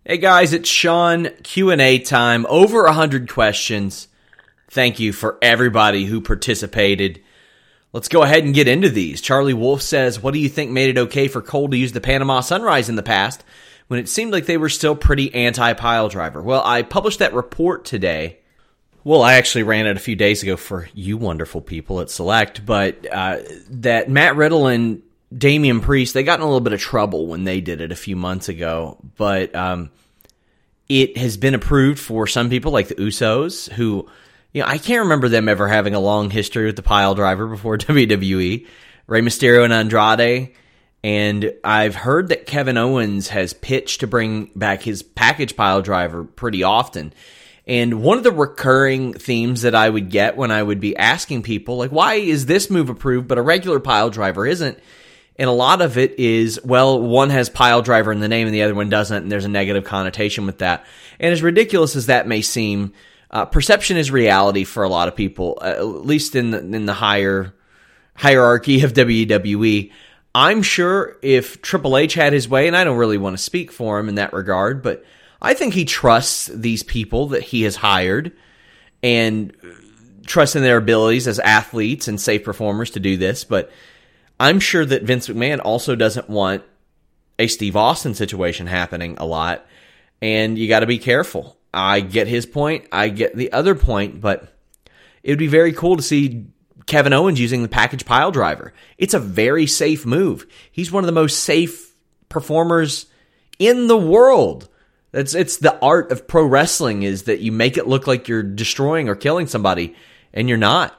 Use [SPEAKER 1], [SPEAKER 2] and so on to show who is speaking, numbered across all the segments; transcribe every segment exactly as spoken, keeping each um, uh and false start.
[SPEAKER 1] Hey guys, it's Sean. Q and A time. Over one hundred questions. Thank you for everybody who participated. Let's go ahead and get into these. Charlie Wolf says, what do you think made it okay for Cole to use the Panama Sunrise in the past when it seemed like they were still pretty anti-pile driver? Well, I published that report today. Well, I actually ran it a few days ago for you wonderful people at Select, but uh, that Matt Riddle and Damian Priest, they got in a little bit of trouble when they did it a few months ago, but um, it has been approved for some people like the Usos, who, you know, I can't remember them ever having a long history with the pile driver before W W E. Rey Mysterio and Andrade, and I've heard that Kevin Owens has pitched to bring back his package pile driver pretty often. And one of the recurring themes that I would get when I would be asking people, like, why is this move approved but a regular pile driver isn't? And a lot of it is, well, one has pile driver in the name and the other one doesn't, and there's a negative connotation with that. And as ridiculous as that may seem, uh, perception is reality for a lot of people, uh, at least in the, in the higher hierarchy of W W E. I'm sure if Triple H had his way, and I don't really want to speak for him in that regard, but I think he trusts these people that he has hired and trusts in their abilities as athletes and safe performers to do this, but I'm sure that Vince McMahon also doesn't want a Steve Austin situation happening a lot, and you got to be careful. I get his point, I get the other point, but it would be very cool to see Kevin Owens using the package pile driver. It's a very safe move. He's one of the most safe performers in the world. It's, it's the art of pro wrestling, is that you make it look like you're destroying or killing somebody, and you're not.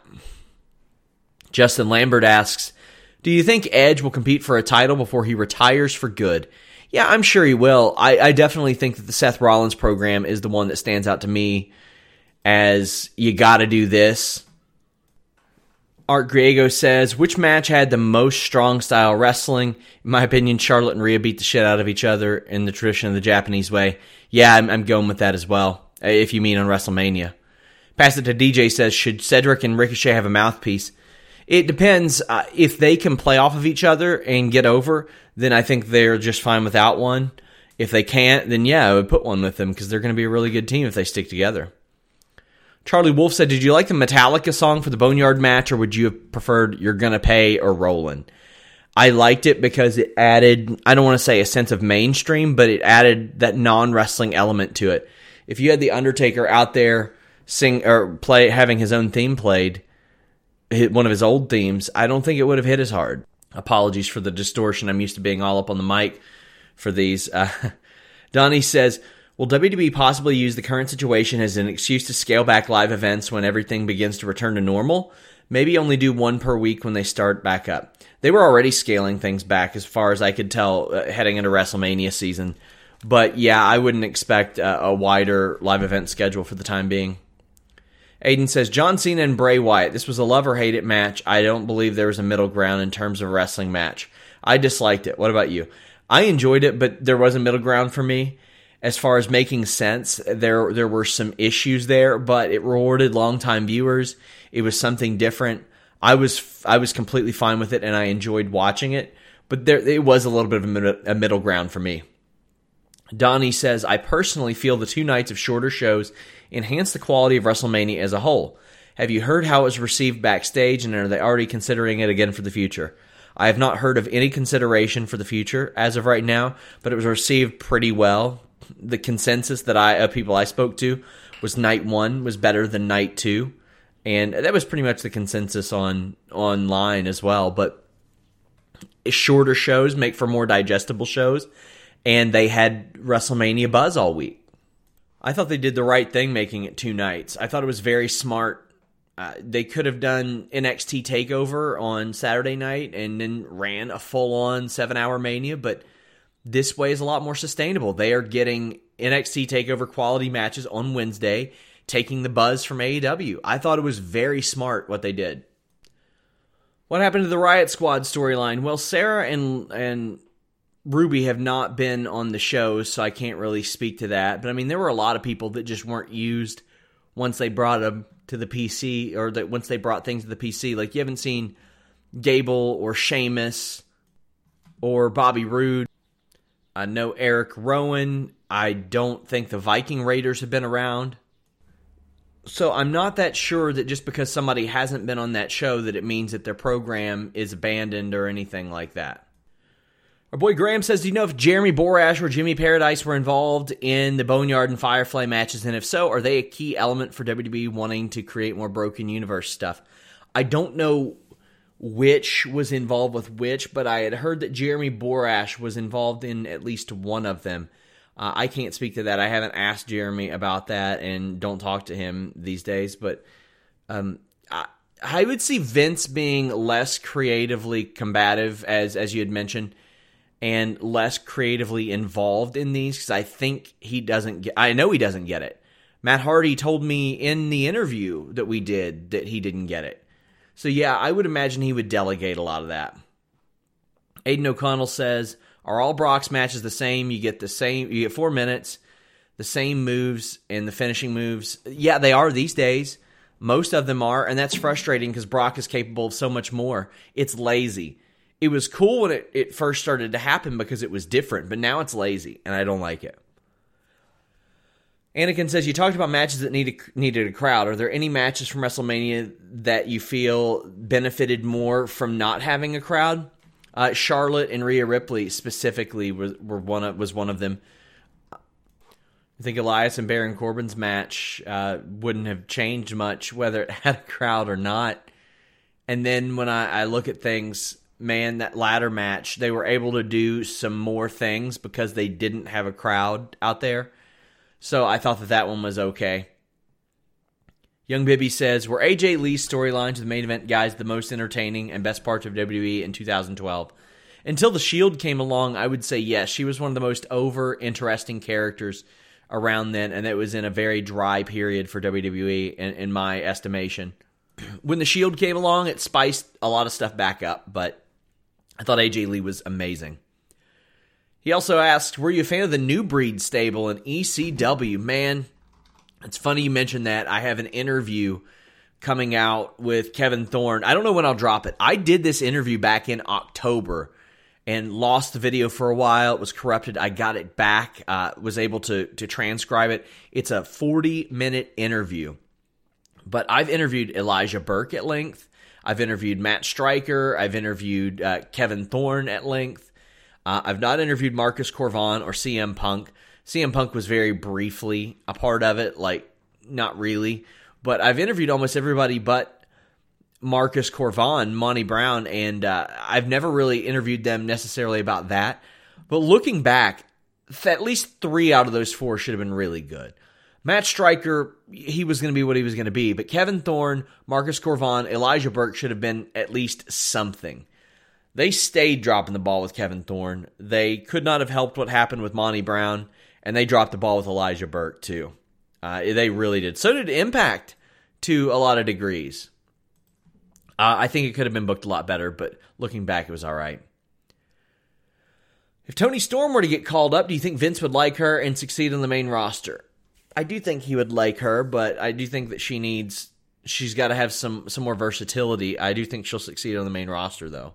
[SPEAKER 1] Justin Lambert asks, do you think Edge will compete for a title before he retires for good? Yeah, I'm sure he will. I, I definitely think that the Seth Rollins program is the one that stands out to me as you got to do this. Art Griego says, which match had the most strong style wrestling? In my opinion, Charlotte and Rhea beat the shit out of each other in the tradition of the Japanese way. Yeah, I'm, I'm going with that as well, if you mean on WrestleMania. Pass it to D J says, should Cedric and Ricochet have a mouthpiece? It depends. Uh, if they can play off of each other and get over, then I think they're just fine without one. If they can't, then yeah, I would put one with them because they're going to be a really good team if they stick together. Charlie Wolf said, did you like the Metallica song for the Boneyard match, or would you have preferred You're Gonna Pay or Rollin'? I liked it because it added, I don't want to say a sense of mainstream, but it added that non-wrestling element to it. If you had The Undertaker out there sing or play, having his own theme played, one of his old themes, I don't think it would have hit as hard. Apologies for the distortion. I'm used to being all up on the mic for these. Uh, Donnie says, will W W E possibly use the current situation as an excuse to scale back live events when everything begins to return to normal? Maybe only do one per week when they start back up. They were already scaling things back as far as I could tell uh, heading into WrestleMania season. But yeah, I wouldn't expect uh, a wider live event schedule for the time being. Aiden says, John Cena and Bray Wyatt. This was a love or hate it match. I don't believe there was a middle ground in terms of a wrestling match. I disliked it. What about you? I enjoyed it, but there was a middle ground for me. As far as making sense, there there were some issues there, but it rewarded longtime viewers. It was something different. I was I was completely fine with it, and I enjoyed watching it. But there it was a little bit of a middle, a middle ground for me. Donnie says, I personally feel the two nights of shorter shows enhance the quality of WrestleMania as a whole. Have you heard how it was received backstage, and are they already considering it again for the future? I have not heard of any consideration for the future as of right now, but it was received pretty well. The consensus that I of people I spoke to was night one was better than night two, and that was pretty much the consensus on online as well. But shorter shows make for more digestible shows, and they had WrestleMania buzz all week. I thought they did the right thing making it two nights. I thought it was very smart. Uh, they could have done N X T TakeOver on Saturday night and then ran a full-on seven-hour Mania, but this way is a lot more sustainable. They are getting N X T TakeOver quality matches on Wednesday, taking the buzz from A E W. I thought it was very smart what they did. What happened to the Riot Squad storyline? Well, Sarah and and Ruby have not been on the show, so I can't really speak to that. But I mean, there were a lot of people that just weren't used once they brought them to the P C, or that once they brought things to the P C. Like, you haven't seen Gable or Sheamus or Bobby Roode. I know Eric Rowan. I don't think the Viking Raiders have been around. So I'm not that sure that just because somebody hasn't been on that show that it means that their program is abandoned or anything like that. Our boy Graham says, do you know if Jeremy Borash or Jimmy Paradise were involved in the Boneyard and Firefly matches? And if so, are they a key element for W W E wanting to create more Broken Universe stuff? I don't know which was involved with which, but I had heard that Jeremy Borash was involved in at least one of them. Uh, I can't speak to that. I haven't asked Jeremy about that and don't talk to him these days. But um, I, I would see Vince being less creatively combative, as as you had mentioned, and less creatively involved in these, because I think he doesn't get, I know he doesn't get it. Matt Hardy told me in the interview that we did that he didn't get it. So yeah, I would imagine he would delegate a lot of that. Aiden O'Connell says, are all Brock's matches the same? You get the same, you get four minutes, the same moves and the finishing moves. Yeah, they are these days. Most of them are, and that's frustrating because Brock is capable of so much more. It's lazy. It was cool when it, it first started to happen because it was different, but now it's lazy, and I don't like it. Anakin says, you talked about matches that needed, needed a crowd. Are there any matches from WrestleMania that you feel benefited more from not having a crowd? Uh, Charlotte and Rhea Ripley specifically was, were one of, was one of them. I think Elias and Baron Corbin's match uh, wouldn't have changed much whether it had a crowd or not. And then when I, I look at things, man, that ladder match, they were able to do some more things because they didn't have a crowd out there. So I thought that that one was okay. Young Bibby says, were A J Lee's storylines to the main event guys the most entertaining and best parts of W W E in two thousand twelve? Until The Shield came along, I would say yes. She was one of the most over interesting characters around then, and it was in a very dry period for W W E in, in my estimation. When The Shield came along, it spiced a lot of stuff back up, but I thought A J Lee was amazing. He also asked, were you a fan of the New Breed stable in E C W? Man, it's funny you mentioned that. I have an interview coming out with Kevin Thorne. I don't know when I'll drop it. I did this interview back in October and lost the video for a while. It was corrupted. I got it back, uh, was able to, to transcribe it. It's a forty-minute interview. But I've interviewed Elijah Burke at length. I've interviewed Matt Stryker. I've interviewed uh, Kevin Thorne at length. Uh, I've not interviewed Marcus Corvan or C M Punk. C M Punk was very briefly a part of it, like, not really. But I've interviewed almost everybody but Marcus Corvan, Monty Brown, and uh, I've never really interviewed them necessarily about that. But looking back, at least three out of those four should have been really good. Matt Stryker, he was going to be what he was going to be. But Kevin Thorne, Marcus Corvan, Elijah Burke should have been at least something. They stayed dropping the ball with Kevin Thorne. They could not have helped what happened with Monty Brown, and they dropped the ball with Elijah Burke too. Uh, they really did. So did Impact to a lot of degrees. Uh, I think it could have been booked a lot better, but looking back, it was all right. If Toni Storm were to get called up, do you think Vince would like her and succeed on the main roster? I do think he would like her, but I do think that she needs, she's got to have some, some more versatility. I do think she'll succeed on the main roster, though.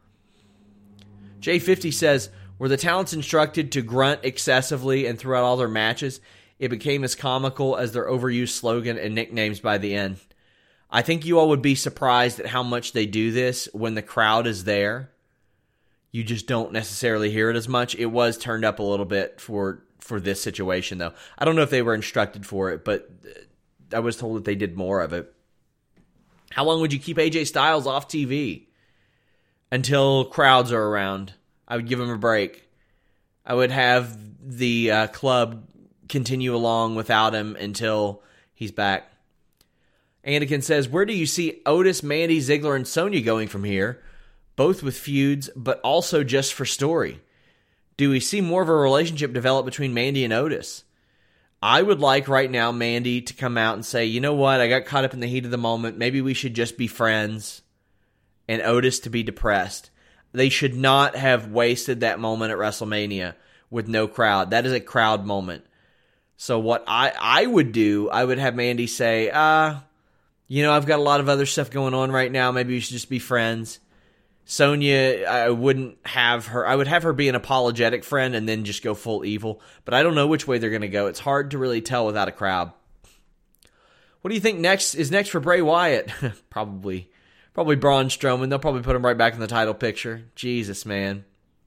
[SPEAKER 1] J fifty says, were the talents instructed to grunt excessively and throughout all their matches, it became as comical as their overused slogan and nicknames by the end. I think you all would be surprised at how much they do this when the crowd is there. You just don't necessarily hear it as much. It was turned up a little bit for, for this situation, though. I don't know if they were instructed for it, but I was told that they did more of it. How long would you keep A J Styles off T V? Until crowds are around. I would give him a break. I would have the uh, club continue along without him until he's back. Anakin says, where do you see Otis, Mandy, Ziggler, and Sonya going from here? Both with feuds, but also just for story. Do we see more of a relationship develop between Mandy and Otis? I would like right now Mandy to come out and say, you know what, I got caught up in the heat of the moment. Maybe we should just be friends. And Otis to be depressed. They should not have wasted that moment at WrestleMania with no crowd. That is a crowd moment. So what I, I would do, I would have Mandy say, uh, you know, I've got a lot of other stuff going on right now. Maybe we should just be friends. Sonya, I wouldn't have her. I would have her be an apologetic friend and then just go full evil. But I don't know which way they're going to go. It's hard to really tell without a crowd. What do you think next is next for Bray Wyatt? probably, probably Braun Strowman. They'll probably put him right back in the title picture. Jesus, man.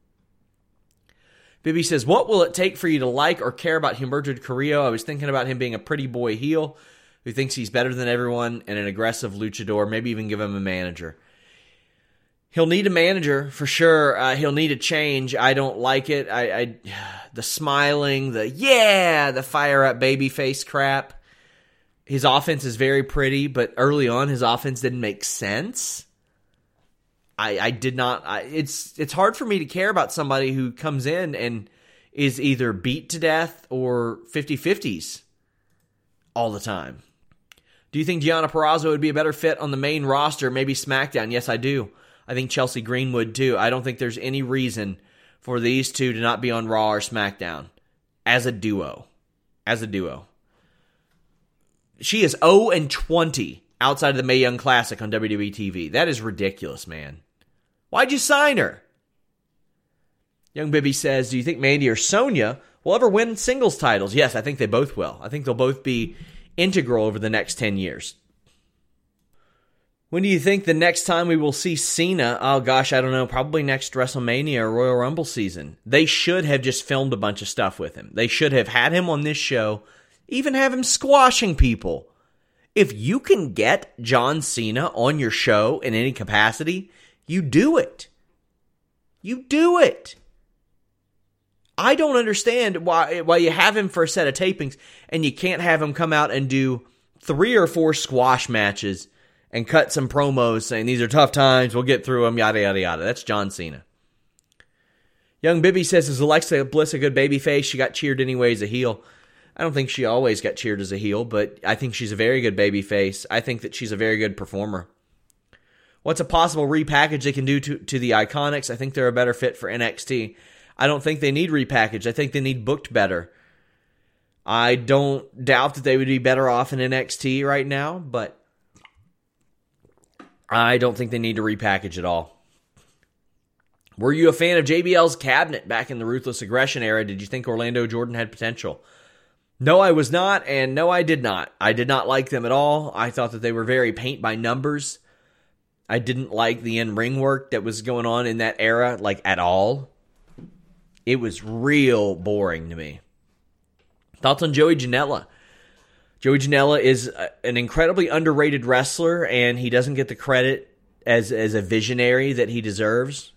[SPEAKER 1] Bibby says, what will it take for you to like or care about Humberto Carrillo? I was thinking about him being a pretty boy heel who thinks he's better than everyone and an aggressive luchador. Maybe even give him a manager. He'll need a manager for sure. Uh, he'll need a change. I don't like it. I, I, the smiling, the yeah, the fire up baby face crap. His offense is very pretty, but early on his offense didn't make sense. I, I did not. I, it's it's hard for me to care about somebody who comes in and is either beat to death or fifty-fifties all the time. Do you think Gianna Purrazzo would be a better fit on the main roster, maybe SmackDown? Yes, I do. I think Chelsea Green would too. I don't think there's any reason for these two to not be on Raw or SmackDown as a duo. As a duo. She is oh and twenty outside of the Mae Young Classic on W W E T V. That is ridiculous, man. Why'd you sign her? Young Bibby says, do you think Mandy or Sonya will ever win singles titles? Yes, I think they both will. I think they'll both be integral over the next ten years. When do you think the next time we will see Cena? Oh gosh, I don't know. Probably next WrestleMania or Royal Rumble season. They should have just filmed a bunch of stuff with him. They should have had him on this show, even have him squashing people. If you can get John Cena on your show in any capacity, you do it. You do it. I don't understand why why you have him for a set of tapings and you can't have him come out and do three or four squash matches and cut some promos saying these are tough times, we'll get through them, yada, yada, yada. That's John Cena. Young Bibby says, is Alexa Bliss a good babyface? She got cheered anyway as a heel. I don't think she always got cheered as a heel, but I think she's a very good babyface. I think that she's a very good performer. What's a possible repackage they can do to, to the Iconics? I think they're a better fit for N X T. I don't think they need repackaged. I think they need booked better. I don't doubt that they would be better off in N X T right now, but I don't think they need to repackage at all. Were you a fan of J B L's Cabinet back in the Ruthless Aggression era? Did you think Orlando Jordan had potential? No, I was not, and no, I did not. I did not like them at all. I thought that they were very paint by numbers. I didn't like the in-ring work that was going on in that era, like, at all. It was real boring to me. Thoughts on Joey Janela? Joey Janela is an incredibly underrated wrestler, and he doesn't get the credit as, as a visionary that he deserves.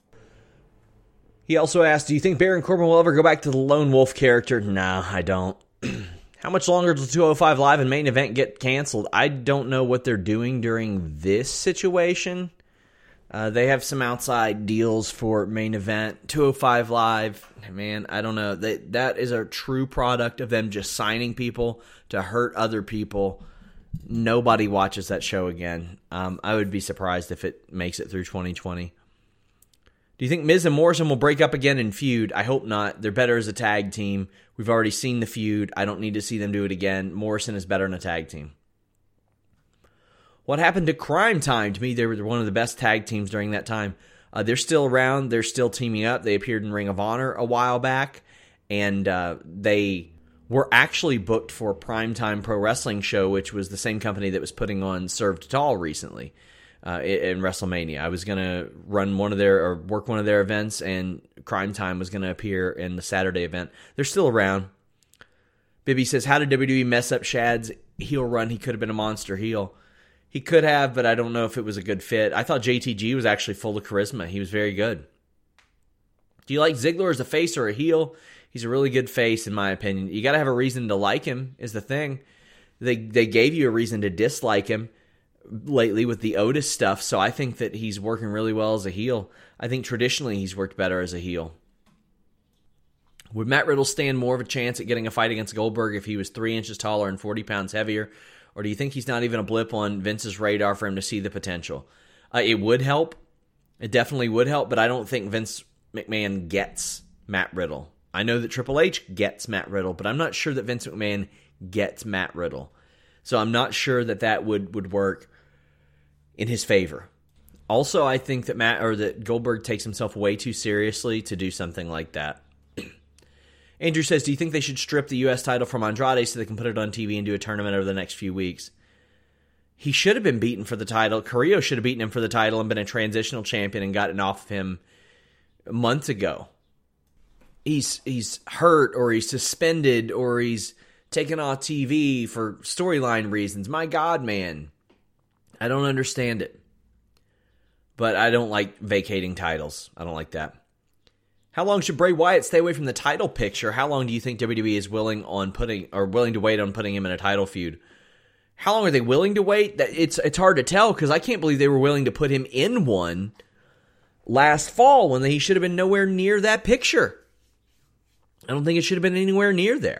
[SPEAKER 1] He also asked, do you think Baron Corbin will ever go back to the Lone Wolf character? No, I don't. How much longer does two oh five Live and Main Event get canceled? I don't know what they're doing during this situation. Uh, they have some outside deals for Main Event. two oh five Live, man, I don't know. They, that is a true product of them just signing people to hurt other people. Nobody watches that show again. Um, I would be surprised if it makes it through twenty twenty. Do you think Miz and Morrison will break up again and feud? I hope not. They're better as a tag team. We've already seen the feud. I don't need to see them do it again. Morrison is better in a tag team. What happened to Crime Time? To me, they were one of the best tag teams during that time. Uh, they're still around. They're still teaming up. They appeared in Ring of Honor a while back, and uh, they were actually booked for Primetime Pro Wrestling Show, which was the same company that was putting on Served Tall recently. Uh, in WrestleMania. I was going to run one of their, or work one of their events, and Crime Time was going to appear in the Saturday event. They're still around. Bibby says, how did W W E mess up Shad's heel run? He could have been a monster heel. He could have, but I don't know if it was a good fit. I thought J T G was actually full of charisma. He was very good. Do you like Ziggler as a face or a heel? He's a really good face, in my opinion. You got to have a reason to like him, is the thing. They, they gave you a reason to dislike him lately with the Otis stuff, so I think that he's working really well as a heel. I think traditionally he's worked better as a heel. Would Matt Riddle stand more of a chance at getting a fight against Goldberg if he was three inches taller and forty pounds heavier? Or do you think he's not even a blip on Vince's radar for him to see the potential? Uh, it would help. It definitely would help, but I don't think Vince McMahon gets Matt Riddle. I know that Triple H gets Matt Riddle, but I'm not sure that Vince McMahon gets Matt Riddle. So I'm not sure that that would, would work in his favor. Also, I think that Matt or that Goldberg takes himself way too seriously to do something like that. Andrew says, do you think they should strip the U S title from Andrade so they can put it on T V and do a tournament over the next few weeks? He should have been beaten for the title. Carrillo should have beaten him for the title and been a transitional champion and gotten off of him months ago. He's he's hurt or he's suspended or he's taken off T V for storyline reasons. My God, man. I don't understand it. But I don't like vacating titles. I don't like that. How long should Bray Wyatt stay away from the title picture? How long do you think W W E is willing on putting or willing to wait on putting him in a title feud? How long are they willing to wait? It's it's hard to tell because I can't believe they were willing to put him in one last fall when he should have been nowhere near that picture. I don't think it should have been anywhere near there.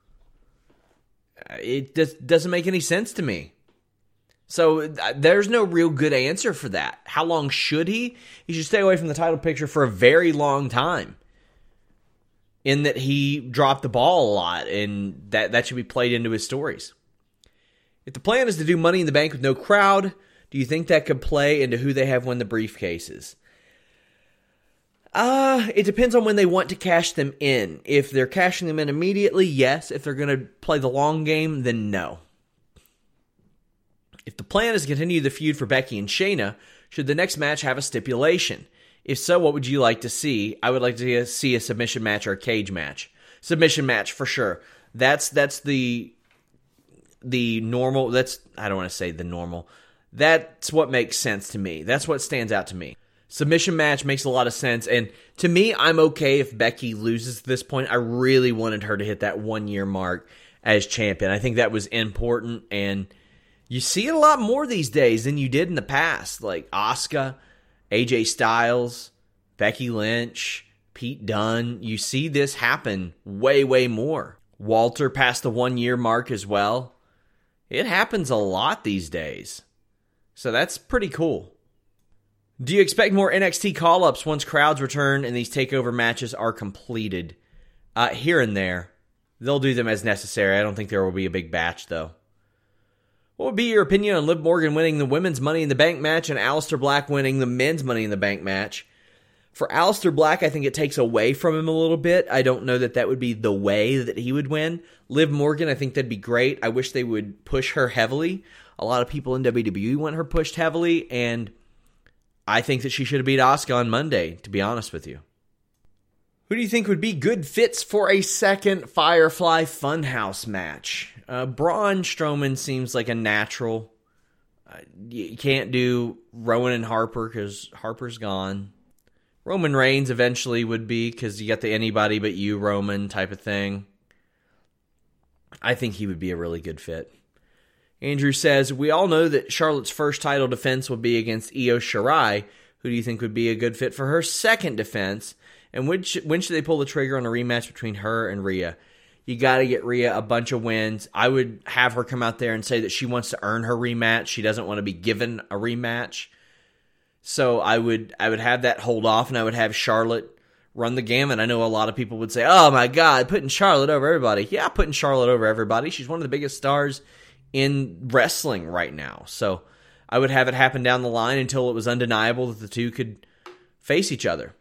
[SPEAKER 1] It just doesn't make any sense to me. So there's no real good answer for that. How long should he? He should stay away from the title picture for a very long time. In that he dropped the ball a lot, and that, that should be played into his stories. If the plan is to do Money in the Bank with no crowd, do you think that could play into who they have win the briefcases? Uh, it depends on when they want to cash them in. If they're cashing them in immediately, yes. If they're going to play the long game, then no. If the plan is to continue the feud for Becky and Shayna, should the next match have a stipulation? If so, what would you like to see? I would like to see a submission match or a cage match. Submission match for sure. That's that's the the normal. That's I don't want to say the normal. That's what makes sense to me. That's what stands out to me. Submission match makes a lot of sense, and to me, I'm okay if Becky loses at this point. I really wanted her to hit that one year mark as champion. I think that was important, and you see it a lot more these days than you did in the past. Like Asuka, A J Styles, Becky Lynch, Pete Dunne. You see this happen way, way more. Walter passed the one-year mark as well. It happens a lot these days. So that's pretty cool. Do you expect more N X T call-ups once crowds return and these takeover matches are completed? Uh, here and there. They'll do them as necessary. I don't think there will be a big batch, though. What would be your opinion on Liv Morgan winning the women's Money in the Bank match and Aleister Black winning the men's Money in the Bank match? For Aleister Black, I think it takes away from him a little bit. I don't know that that would be the way that he would win. Liv Morgan, I think that'd be great. I wish they would push her heavily. A lot of people in W W E want her pushed heavily, and I think that she should have beat Asuka on Monday, to be honest with you. Who do you think would be good fits for a second Firefly Funhouse match? Uh, Braun Strowman seems like a natural. Uh, you can't do Rowan and Harper because Harper's gone. Roman Reigns eventually would be because you got the anybody but you Roman type of thing. I think he would be a really good fit. Andrew says, we all know that Charlotte's first title defense will be against Io Shirai. Who do you think would be a good fit for her second defense? And when should, when should they pull the trigger on a rematch between her and Rhea? You got to get Rhea a bunch of wins. I would have her come out there and say that she wants to earn her rematch. She doesn't want to be given a rematch. So I would I would have that hold off, and I would have Charlotte run the gamut. I know a lot of people would say, oh my God, putting Charlotte over everybody. Yeah, putting Charlotte over everybody. She's one of the biggest stars in wrestling right now. So I would have it happen down the line until it was undeniable that the two could face each other.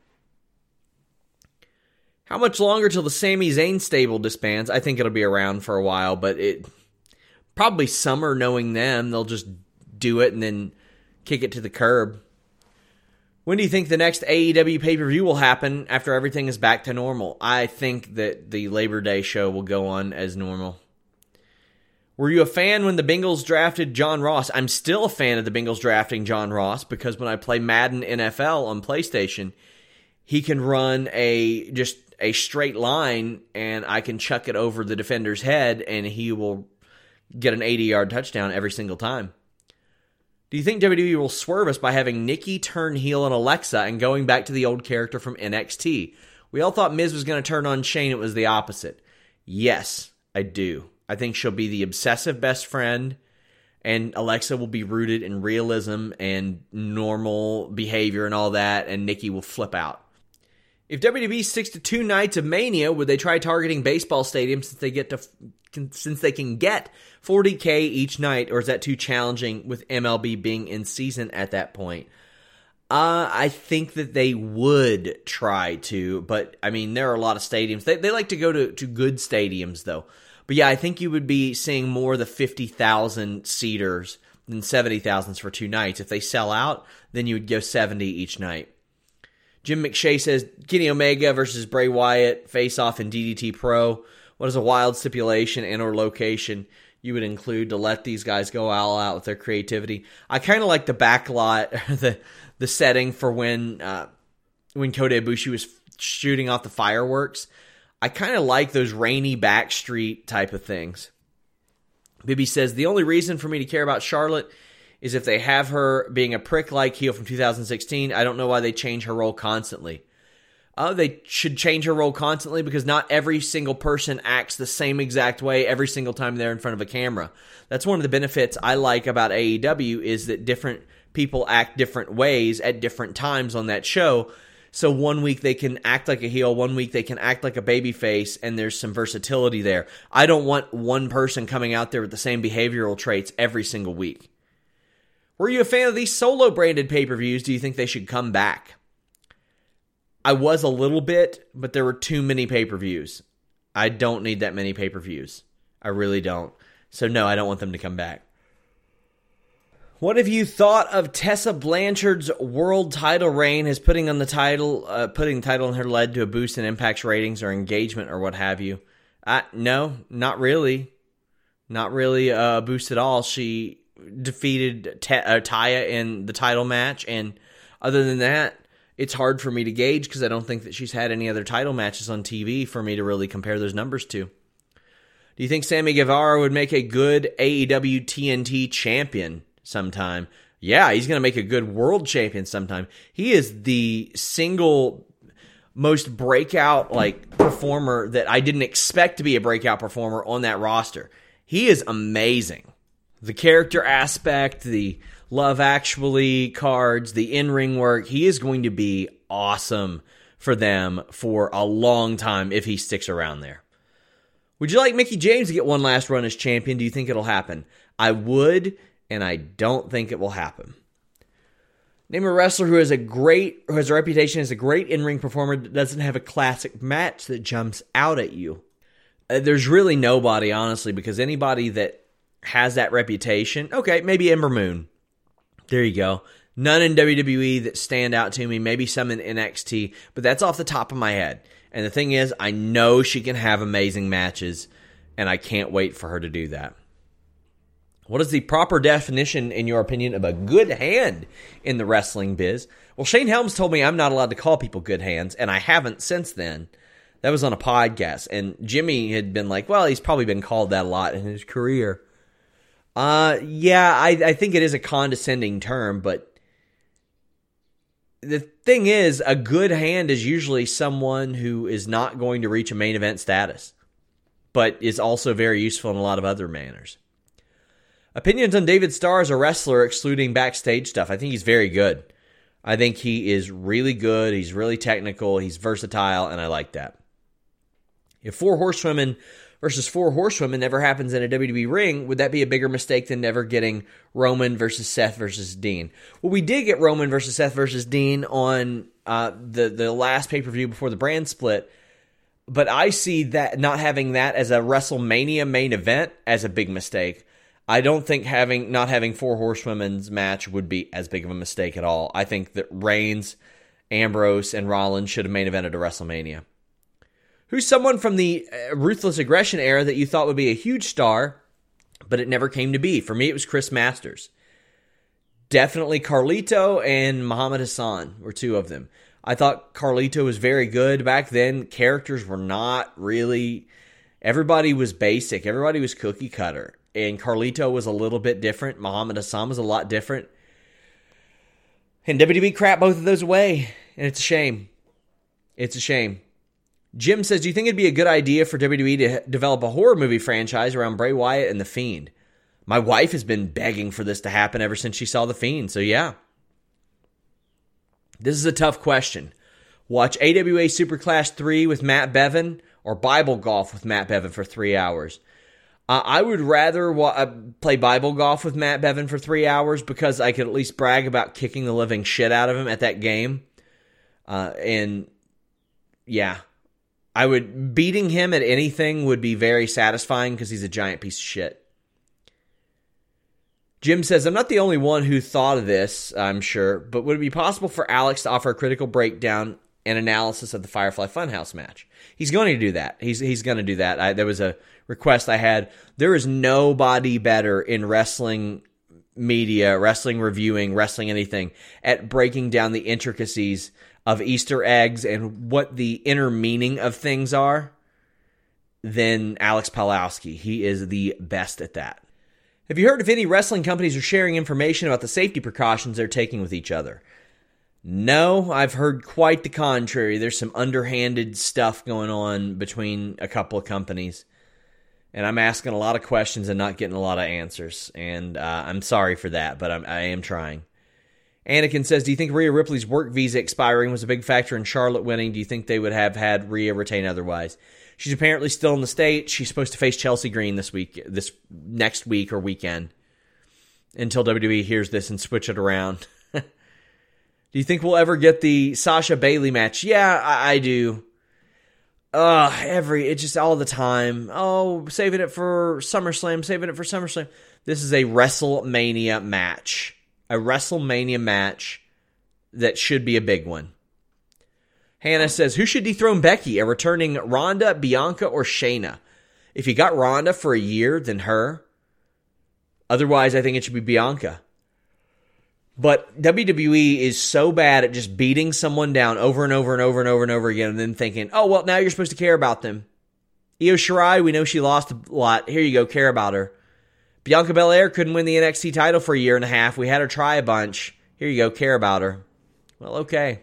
[SPEAKER 1] How much longer till the Sami Zayn stable disbands? I think it'll be around for a while, but it probably summer, knowing them. They'll just do it and then kick it to the curb. When do you think the next A E W pay-per-view will happen after everything is back to normal? I think that the Labor Day show will go on as normal. Were you a fan when the Bengals drafted John Ross? I'm still a fan of the Bengals drafting John Ross because when I play Madden N F L on PlayStation, he can run a just a straight line and I can chuck it over the defender's head and he will get an eighty-yard touchdown every single time. Do you think W W E will swerve us by having Nikki turn heel on Alexa and going back to the old character from N X T? We all thought Miz was going to turn on Shane. It was the opposite. Yes, I do. I think she'll be the obsessive best friend, and Alexa will be rooted in realism and normal behavior and all that, and Nikki will flip out. If W W E sticks to two nights of Mania, would they try targeting baseball stadiums since they get to since they can get forty K each night, or is that too challenging with M L B being in season at that point? Uh, I think that they would try to, but I mean, there are a lot of stadiums. They they like to go to, to good stadiums, though. But yeah, I think you would be seeing more of the fifty thousand seaters than seventy thousand for two nights. If they sell out, then you would go seventy each night. Jim McShay says, Kenny Omega versus Bray Wyatt, face-off in D D T Pro. What is a wild stipulation and or location you would include to let these guys go all out with their creativity? I kind of like the backlot, the the setting for when uh, when Kota Ibushi was shooting off the fireworks. I kind of like those rainy backstreet type of things. Bibby says, the only reason for me to care about Charlotte is if they have her being a prick-like heel from two thousand sixteen. I don't know why they change her role constantly. Uh, they should change her role constantly because not every single person acts the same exact way every single time they're in front of a camera. That's one of the benefits I like about A E W is that different people act different ways at different times on that show. So one week they can act like a heel, one week they can act like a babyface, and there's some versatility there. I don't want one person coming out there with the same behavioral traits every single week. Were you a fan of these solo branded pay-per-views? Do you think they should come back? I was a little bit, but there were too many pay-per-views. I don't need that many pay-per-views. I really don't. So no, I don't want them to come back. What have you thought of Tessa Blanchard's world title reign? Has putting on the title, uh, putting the title in her led to a boost in Impact's ratings or engagement or what have you? Uh, no, not really. Not really a boost at all. She defeated T- uh, Taya in the title match, and other than that, it's hard for me to gauge because I don't think that she's had any other title matches on T V for me to really compare those numbers to. Do you think Sammy Guevara would make a good A E W T N T champion sometime? Yeah, he's going to make a good world champion sometime. He is the single most breakout like performer that I didn't expect to be a breakout performer on that roster. He is amazing. The character aspect, the Love Actually cards, the in-ring work, he is going to be awesome for them for a long time if he sticks around there. Would you like Mickie James to get one last run as champion? Do you think it'll happen? I would, and I don't think it will happen. Name a wrestler who has a great, who has a reputation as a great in-ring performer that doesn't have a classic match that jumps out at you. Uh, there's really nobody, honestly, because anybody that has that reputation, okay, maybe Ember Moon. There you go. None in W W E that stand out to me. Maybe some in N X T, but that's off the top of my head. And the thing is, I know she can have amazing matches, and I can't wait for her to do that. What is the proper definition, in your opinion, of a good hand in the wrestling biz? Well, Shane Helms told me I'm not allowed to call people good hands, and I haven't since then. That was on a podcast, and Jimmy had been like, well, he's probably been called that a lot in his career. Uh, yeah, I, I think it is a condescending term, but the thing is, a good hand is usually someone who is not going to reach a main event status, but is also very useful in a lot of other manners. Opinions on David Starr as a wrestler, excluding backstage stuff. I think he's very good. I think he is really good. He's really technical. He's versatile, and I like that. If four horsewomen versus four horsewomen never happens in a W W E ring, would that be a bigger mistake than never getting Roman versus Seth versus Dean? Well, we did get Roman versus Seth versus Dean on uh, the, the last pay-per-view before the brand split, but I see that not having that as a WrestleMania main event as a big mistake. I don't think having not having four horsewomen's match would be as big of a mistake at all. I think that Reigns, Ambrose, and Rollins should have main evented a WrestleMania. Who's someone from the Ruthless Aggression era that you thought would be a huge star, but it never came to be? For me, it was Chris Masters. Definitely Carlito and Muhammad Hassan were two of them. I thought Carlito was very good. Back then, characters were not really... Everybody was basic. Everybody was cookie cutter. And Carlito was a little bit different. Muhammad Hassan was a lot different. And W W E crap both of those away. And it's a shame. It's a shame. Jim says, do you think it'd be a good idea for W W E to develop a horror movie franchise around Bray Wyatt and The Fiend? My wife has been begging for this to happen ever since she saw The Fiend, so yeah. This is a tough question. Watch A W A Superclass three with Matt Bevin or Bible Golf with Matt Bevin for three hours. Uh, I would rather wa- uh, play Bible golf with Matt Bevin for three hours because I could at least brag about kicking the living shit out of him at that game. Uh, and yeah, I would beating him at anything would be very satisfying because he's a giant piece of shit. Jim says, I'm not the only one who thought of this, I'm sure, but would it be possible for Alex to offer a critical breakdown and analysis of the Firefly Funhouse match? He's going to do that. He's he's going to do that. I, there was a request I had. There is nobody better in wrestling media, wrestling reviewing, wrestling anything, at breaking down the intricacies of Easter eggs and what the inner meaning of things are than Alex Pawlowski. He is the best at that. Have you heard if any wrestling companies are sharing information about the safety precautions they're taking with each other? No, I've heard quite the contrary. There's some underhanded stuff going on between a couple of companies. And I'm asking a lot of questions and not getting a lot of answers. And uh, I'm sorry for that, but I'm, I am trying. Anakin says, do you think Rhea Ripley's work visa expiring was a big factor in Charlotte winning? Do you think they would have had Rhea retain otherwise? She's apparently still in the States. She's supposed to face Chelsea Green this week, this next week or weekend, until W W E hears this and switch it around. Do you think we'll ever get the Sasha Bayley match? Yeah, I, I do. Uh, every, it's just all the time. Oh, saving it for SummerSlam, saving it for SummerSlam. This is a WrestleMania match. A WrestleMania match that should be a big one. Hannah says, who should dethrone Becky? A returning Ronda, Bianca, or Shayna? If you got Ronda for a year, then her. Otherwise, I think it should be Bianca. But W W E is so bad at just beating someone down over and over and over and over and over again and then thinking, oh, well, now you're supposed to care about them. Io Shirai, we know she lost a lot. Here you go, care about her. Bianca Belair couldn't win the N X T title for a year and a half. We had her try a bunch. Here you go, care about her. Well, okay.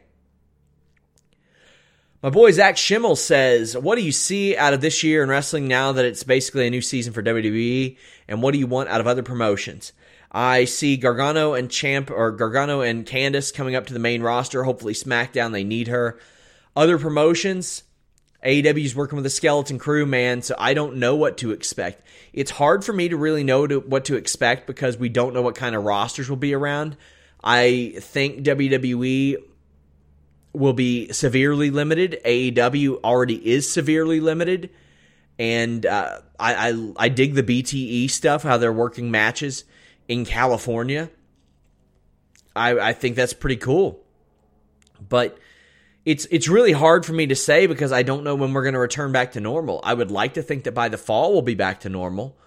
[SPEAKER 1] My boy Zach Schimmel says, what do you see out of this year in wrestling now that it's basically a new season for W W E? And what do you want out of other promotions? I see Gargano and Champ or Gargano and Candice coming up to the main roster. Hopefully SmackDown, they need her. Other promotions, A E W's working with the Skeleton Crew, man, so I don't know what to expect. It's hard for me to really know to, what to expect because we don't know what kind of rosters will be around. I think W W E will be severely limited. A E W already is severely limited. And uh, I, I I dig the B T E stuff, how they're working matches in California. I, I think that's pretty cool. But it's it's really hard for me to say because I don't know when we're going to return back to normal. I would like to think that by the fall we'll be back to normal.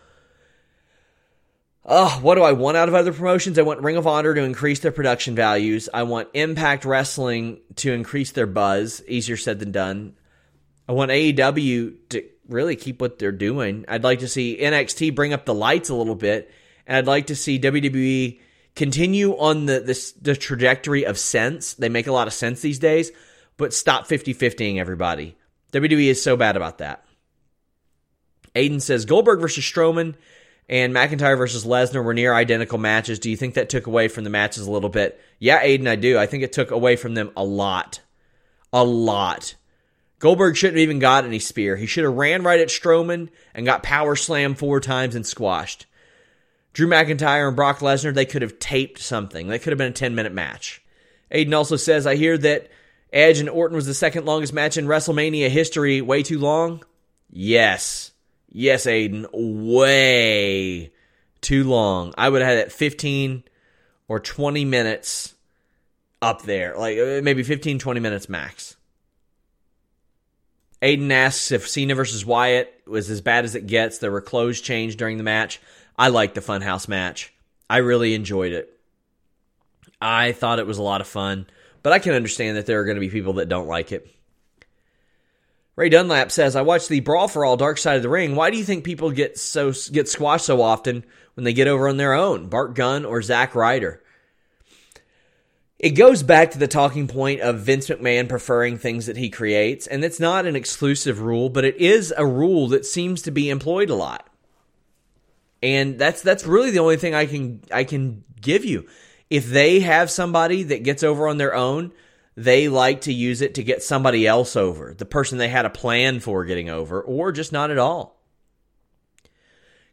[SPEAKER 1] Oh, what do I want out of other promotions? I want Ring of Honor to increase their production values. I want Impact Wrestling to increase their buzz. Easier said than done. I want A E W to really keep what they're doing. I'd like to see N X T bring up the lights a little bit. And I'd like to see W W E continue on the, the, the trajectory of sense. They make a lot of sense these days. But stop fifty-fiftying everybody. W W E is so bad about that. Aiden says, Goldberg versus Strowman and McIntyre versus Lesnar were near identical matches. Do you think that took away from the matches a little bit? Yeah, Aiden, I do. I think it took away from them a lot. A lot. Goldberg shouldn't have even got any spear. He should have ran right at Strowman and got power slammed four times and squashed. Drew McIntyre and Brock Lesnar, they could have taped something. That could have been a ten-minute match. Aiden also says, I hear that Edge and Orton was the second longest match in WrestleMania history. Way too long? Yes. Yes, Aiden. Way too long. I would have had it fifteen or twenty minutes up there. Like maybe fifteen, twenty minutes max. Aiden asks if Cena versus Wyatt was as bad as it gets. There were clothes changed during the match. I liked the Funhouse match. I really enjoyed it. I thought it was a lot of fun. But I can understand that there are going to be people that don't like it. Ray Dunlap says, I watched the Brawl for All Dark Side of the Ring. Why do you think people get so get squashed so often when they get over on their own? Bart Gunn or Zack Ryder? It goes back to the talking point of Vince McMahon preferring things that he creates. And it's not an exclusive rule, but it is a rule that seems to be employed a lot. And that's that's really the only thing I can I can give you. If they have somebody that gets over on their own, they like to use it to get somebody else over, the person they had a plan for getting over, or just not at all.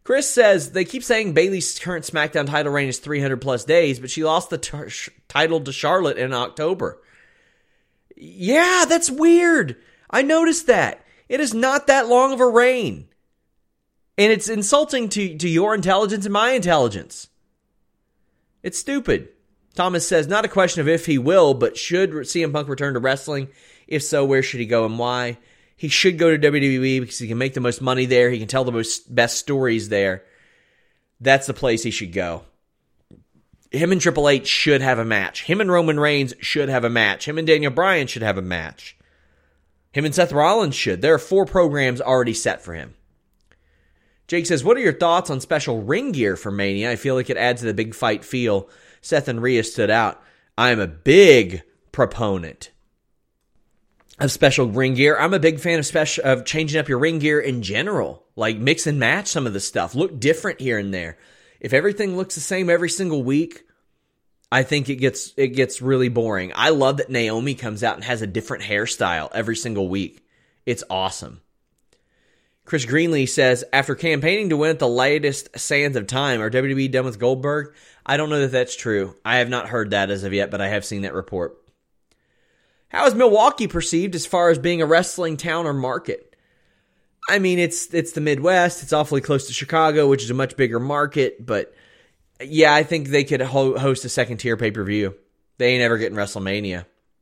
[SPEAKER 1] Chris says, they keep saying Bayley's current SmackDown title reign is three hundred plus days, but she lost the t- sh- title to Charlotte in October. Yeah, that's weird. I noticed that. It is not that long of a reign. And it's insulting to, to your intelligence and my intelligence. It's stupid. Thomas says, not a question of if he will, but should C M Punk return to wrestling? If so, where should he go and why? He should go to W W E because he can make the most money there. He can tell the most best stories there. That's the place he should go. Him and Triple H should have a match. Him and Roman Reigns should have a match. Him and Daniel Bryan should have a match. Him and Seth Rollins should. There are four programs already set for him. Jake says, what are your thoughts on special ring gear for Mania? I feel like it adds to the big fight feel. Seth and Rhea stood out. I am a big proponent of special ring gear. I'm a big fan of special of changing up your ring gear in general. Like mix and match some of the stuff. Look different here and there. If everything looks the same every single week, I think it gets it gets really boring. I love that Naomi comes out and has a different hairstyle every single week. It's awesome. Chris Greenlee says, after campaigning to win at the latest sands of time, are W W E done with Goldberg? I don't know that that's true. I have not heard that as of yet, but I have seen that report. How is Milwaukee perceived as far as being a wrestling town or market? I mean, it's it's the Midwest. It's awfully close to Chicago, which is a much bigger market. But yeah, I think they could ho- host a second-tier pay-per-view. They ain't ever getting WrestleMania.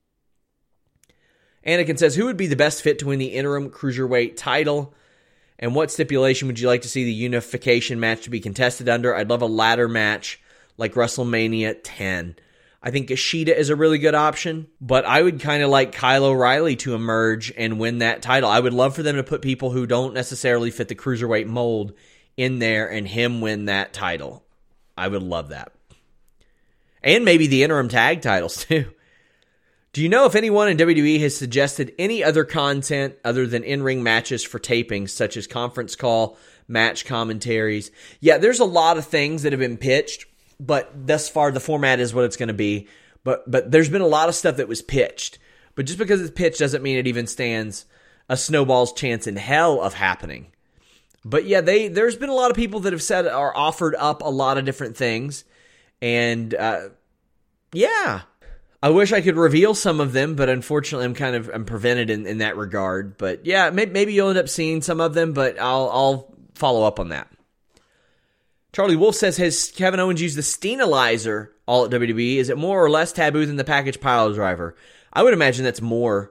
[SPEAKER 1] Anakin says, who would be the best fit to win the interim cruiserweight title? And what stipulation would you like to see the unification match to be contested under? I'd love a ladder match like WrestleMania ten. I think Ishida is a really good option, but I would kind of like Kyle O'Reilly to emerge and win that title. I would love for them to put people who don't necessarily fit the cruiserweight mold in there and him win that title. I would love that. And maybe the interim tag titles too. Do you know if anyone in W W E has suggested any other content other than in-ring matches for tapings, such as conference call, match commentaries? Yeah, there's a lot of things that have been pitched, but thus far the format is what it's going to be. But but there's been a lot of stuff that was pitched. But just because it's pitched doesn't mean it even stands a snowball's chance in hell of happening. But yeah, they there's been a lot of people that have said or offered up a lot of different things. And uh, yeah. I wish I could reveal some of them, but unfortunately I'm kind of I'm prevented in, in that regard. But yeah, maybe, maybe you'll end up seeing some of them, but I'll I'll follow up on that. Charlie Wolf says, has Kevin Owens used the Steenalizer all at W W E? Is it more or less taboo than the package pile driver? I would imagine that's more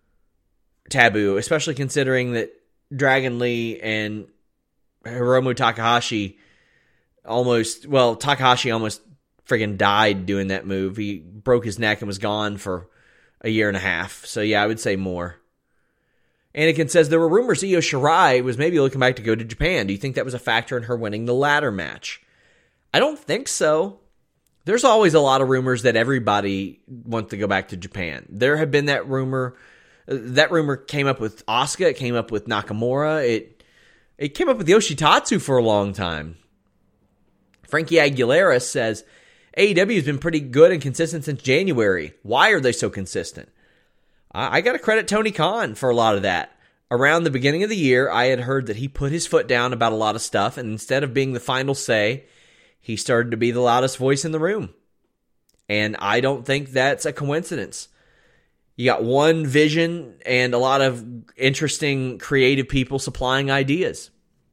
[SPEAKER 1] taboo, especially considering that Dragon Lee and Hiromu Takahashi almost, well, Takahashi almost friggin' died doing that move. He broke his neck and was gone for a year and a half. So yeah, I would say more. Anakin says, there were rumors Io Shirai was maybe looking back to go to Japan. Do you think that was a factor in her winning the ladder match? I don't think so. There's always a lot of rumors that everybody wants to go back to Japan. There have been that rumor. That rumor came up with Asuka. It came up with Nakamura. It it came up with Yoshitatsu for a long time. Frankie Aguilera says, A E W has been pretty good and consistent since January. Why are they so consistent? I, I got to credit Tony Khan for a lot of that. Around the beginning of the year, I had heard that he put his foot down about a lot of stuff, and instead of being the final say, he started to be the loudest voice in the room. And I don't think that's a coincidence. You got one vision and a lot of interesting, creative people supplying ideas.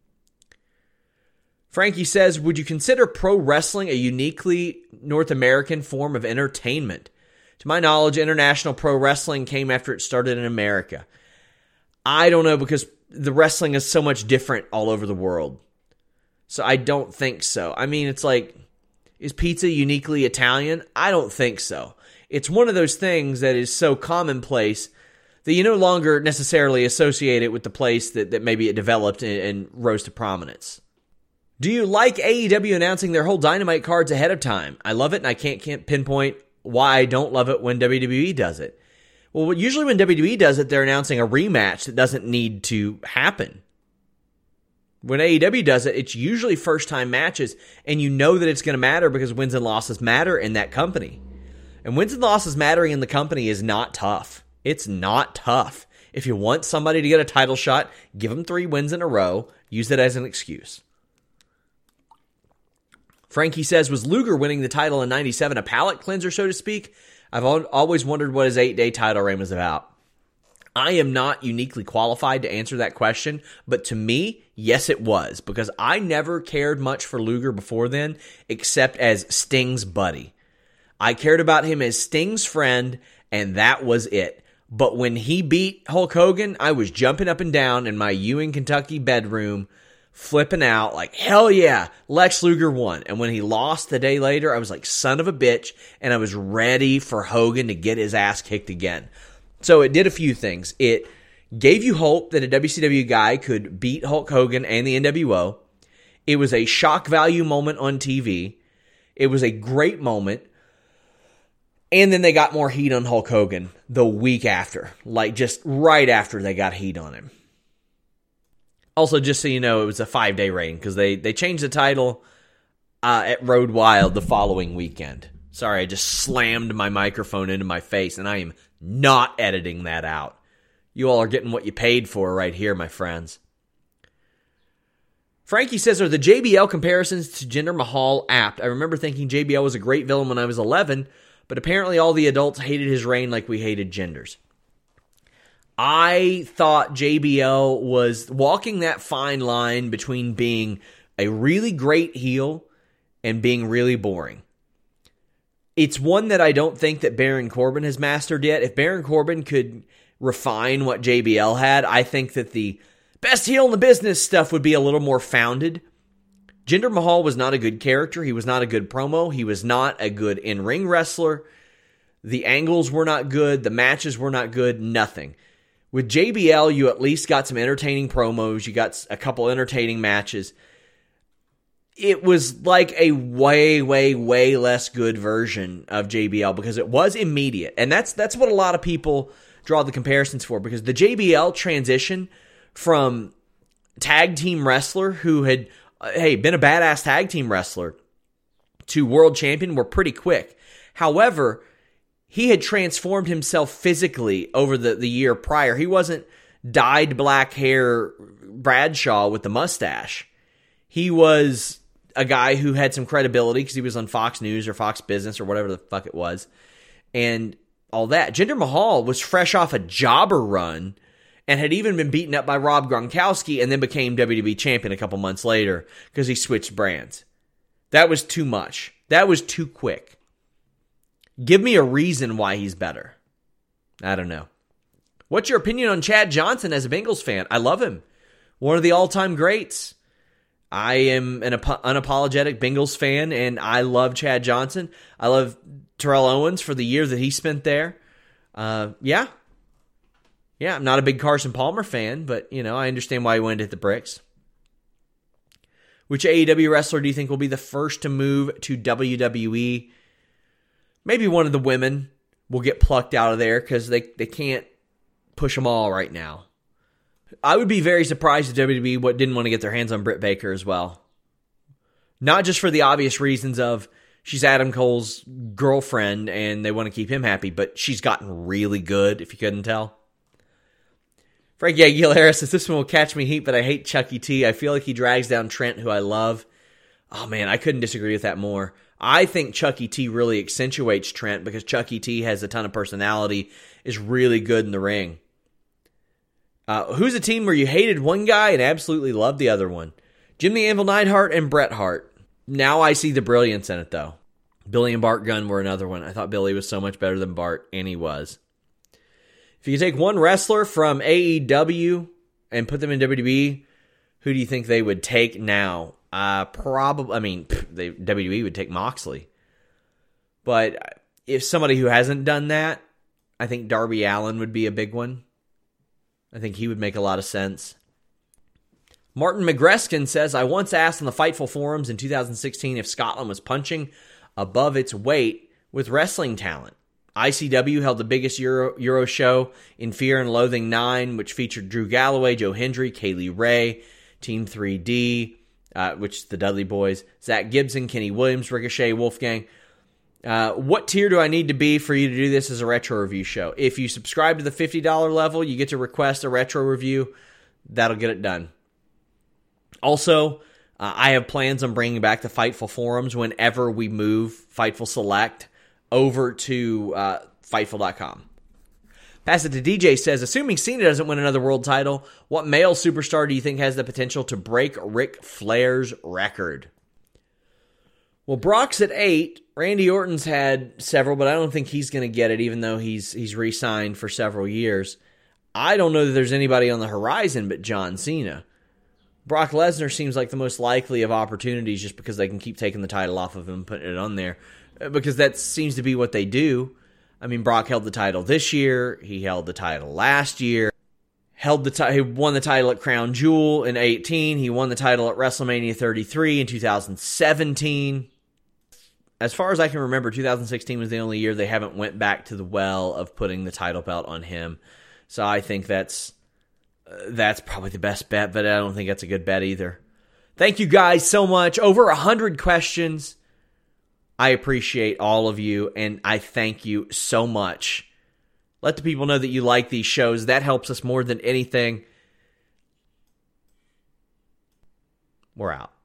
[SPEAKER 1] Frankie says, would you consider pro wrestling a uniquely North American form of entertainment? To my knowledge, international pro wrestling came after it started in America. I don't know, because the wrestling is so much different all over the world. So I don't think so. I mean, it's like, is pizza uniquely Italian? I don't think so. It's one of those things that is so commonplace that you no longer necessarily associate it with the place that, that maybe it developed and, and rose to prominence. Do you like A E W announcing their whole Dynamite cards ahead of time? I love it, and I can't, can't pinpoint why I don't love it when W W E does it. Well, usually when W W E does it, they're announcing a rematch that doesn't need to happen. When A E W does it, it's usually first-time matches, and you know that it's going to matter because wins and losses matter in that company. And wins and losses mattering in the company is not tough. It's not tough. If you want somebody to get a title shot, give them three wins in a row. Use it as an excuse. Frankie says, was Luger winning the title in ninety-seven a palate cleanser, so to speak? I've al- always wondered what his eight-day title reign was about. I am not uniquely qualified to answer that question, but to me, yes, it was, because I never cared much for Luger before then, except as Sting's buddy. I cared about him as Sting's friend, and that was it. But when he beat Hulk Hogan, I was jumping up and down in my Ewing, Kentucky bedroom, flipping out like, hell yeah, Lex Luger won. And when he lost the day later, I was like, son of a bitch, and I was ready for Hogan to get his ass kicked again. So it did a few things. It gave you hope that a W C W guy could beat Hulk Hogan and the N W O. It was a shock value moment on T V. It was a great moment. And then they got more heat on Hulk Hogan the week after, like just right after they got heat on him. Also, just so you know, it was a five-day reign because they, they changed the title uh, at Road Wild the following weekend. Sorry, I just slammed my microphone into my face, and I am not editing that out. You all are getting what you paid for right here, my friends. Frankie says, are the J B L comparisons to Jinder Mahal apt? I remember thinking J B L was a great villain when I was eleven, but apparently all the adults hated his reign like we hated Jinder's. I thought J B L was walking that fine line between being a really great heel and being really boring. It's one that I don't think that Baron Corbin has mastered yet. If Baron Corbin could refine what J B L had, I think that the best heel in the business stuff would be a little more founded. Jinder Mahal was not a good character. He was not a good promo. He was not a good in-ring wrestler. The angles were not good. The matches were not good. Nothing. With J B L, you at least got some entertaining promos. You got a couple entertaining matches. It was like a way, way, way less good version of J B L because it was immediate. And that's that's what a lot of people draw the comparisons for, because the J B L transition from tag team wrestler who had, uh, hey, been a badass tag team wrestler to world champion were pretty quick. However, he had transformed himself physically over the, the year prior. He wasn't dyed black hair Bradshaw with the mustache. He was a guy who had some credibility because he was on Fox News or Fox Business or whatever the fuck it was. And all that. Jinder Mahal was fresh off a jobber run and had even been beaten up by Rob Gronkowski and then became W W E champion a couple months later because he switched brands. That was too much. That was too quick. Give me a reason why he's better. I don't know. What's your opinion on Chad Johnson as a Bengals fan? I love him. One of the all-time greats. I am an unapologetic Bengals fan, and I love Chad Johnson. I love Terrell Owens for the year that he spent there. Uh, yeah. Yeah, I'm not a big Carson Palmer fan, but, you know, I understand why he wanted to hit the bricks. Which A E W wrestler do you think will be the first to move to W W E? Maybe one of the women will get plucked out of there because they, they can't push them all right now. I would be very surprised if W W E didn't want to get their hands on Britt Baker as well. Not just for the obvious reasons of she's Adam Cole's girlfriend and they want to keep him happy, but she's gotten really good, if you couldn't tell. Frankie Aguilera says, this one will catch me heat, but I hate Chucky T. I feel like he drags down Trent, who I love. Oh man, I couldn't disagree with that more. I think Chucky T really accentuates Trent because Chucky T has a ton of personality, is really good in the ring. Uh, who's a team where you hated one guy and absolutely loved the other one? Jim the Anvil Neidhart and Bret Hart. Now I see the brilliance in it, though. Billy and Bart Gunn were another one. I thought Billy was so much better than Bart, and he was. If you could take one wrestler from A E W and put them in W W E, who do you think they would take now? Uh, probably, I mean, they, W W E would take Moxley. But if somebody who hasn't done that, I think Darby Allin would be a big one. I think he would make a lot of sense. Martin McGreskin says, I once asked on the Fightful forums in two thousand sixteen if Scotland was punching above its weight with wrestling talent. I C W held the biggest Euro, Euro show in Fear and Loathing nine, which featured Drew Galloway, Joe Hendry, Kaylee Ray, Team three D, uh, which is the Dudley Boys, Zach Gibson, Kenny Williams, Ricochet, Wolfgang. Uh, what tier do I need to be for you to do this as a retro review show? If you subscribe to the fifty dollars level, you get to request a retro review. That'll get it done. Also, Uh, I have plans on bringing back the Fightful forums whenever we move Fightful Select over to uh, Fightful dot com. Pass it to D J says, assuming Cena doesn't win another world title, what male superstar do you think has the potential to break Ric Flair's record? Well, Brock's at eight. Randy Orton's had several, but I don't think he's going to get it, even though he's he's re-signed for several years. I don't know that there's anybody on the horizon but John Cena. Brock Lesnar seems like the most likely of opportunities just because they can keep taking the title off of him and putting it on there, because that seems to be what they do. I mean, Brock held the title this year. He held the title last year. Held the ti- He won the title at Crown Jewel in eighteen. He won the title at WrestleMania thirty-three in two thousand seventeen. As far as I can remember, two thousand sixteen was the only year they haven't went back to the well of putting the title belt on him. So I think that's uh, that's probably the best bet, but I don't think that's a good bet either. Thank you guys so much. Over one hundred questions. I appreciate all of you, and I thank you so much. Let the people know that you like these shows. That helps us more than anything. We're out.